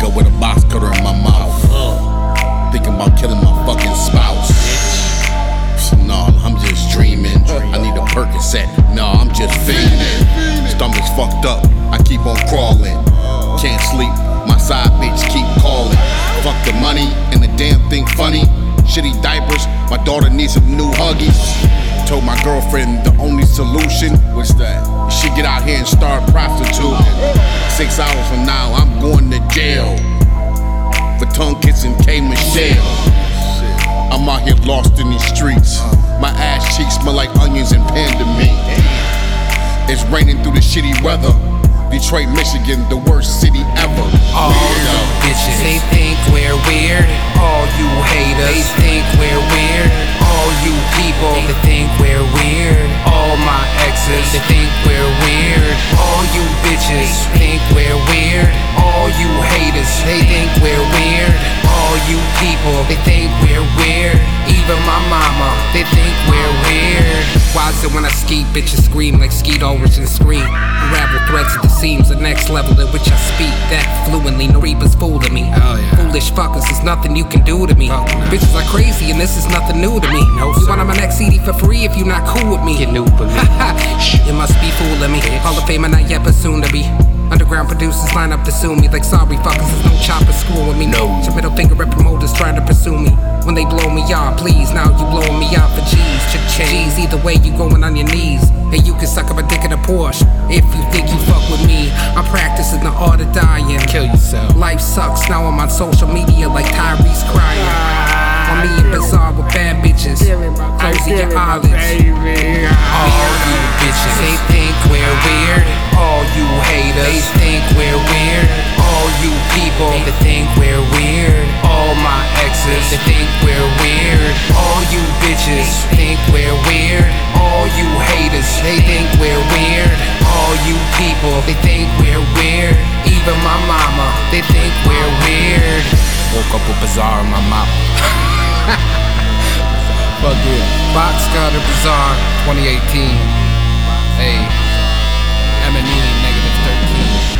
nigga with a box cutter in my mouth. Thinking about killing my fucking spouse. Nah, I'm just dreaming. I need a Percocet. Nah, I'm just fiending. Stomach's fucked up, I keep on crawling. Can't sleep, my side bitch keep calling. Fuck the money and the damn thing funny. Shitty diapers, my daughter needs some new Huggies. Told my girlfriend the only solution was that she get out here and start prostituting. 6 hours from now, I'm going to jail for tongue kissing K. Michelle. I'm out here lost in these streets. My ass cheeks smell like onions and panda meat. It's raining through the shitty weather. Detroit, Michigan, the worst city ever. All you bitches, they think we're weird. All you haters, they think we're weird. All you people, they think we're weird. All my exes, they think we're weird. All you bitches, think we're weird. All you haters, they think we're weird. All you people, they think we're weird. Even my mama, they think we're weird. Why is it when I ski, bitches scream like Skeet Ulrich and scream? Unravel threads at the seams, the next level at which I speak that fluently. No reapers fooling me. Foolish fuckers, there's nothing you can do to me. Bitches are crazy and this is nothing new to me. You want my next CD for free if you not cool with me. Get new for me. You must be fooling me. Hall of Fame and not yet, but soon to be. Underground producers line up to sue me. Like sorry fuckers, there's no chopper screwing me. No. Some middle finger at promoters trying to pursue me. When they blow me off, please, now you blowing me out for G's. G's, either way you going on your knees. And you can suck up a dick in a Porsche if you think you fuck with me. I'm practicing the art of dying. Kill yourself. Life sucks, now I'm on social media like Tyrese crying. On me and Bizarre with bad bitches. Closing your eyelids. All you bitches, they think we're weird. All you haters, they think we're weird. All you people, they think we're weird. All my exes, they think we're weird. All you bitches, think we're weird. All you haters, they think we're weird. All you people, they think we're weird. Even my mama, they think we're weird. Woke up with Bizarre in my mouth. Fuck yeah. Box Cutter Bizarre 2018. Hey, M&E -13.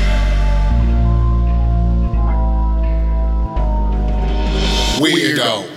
Weirdo.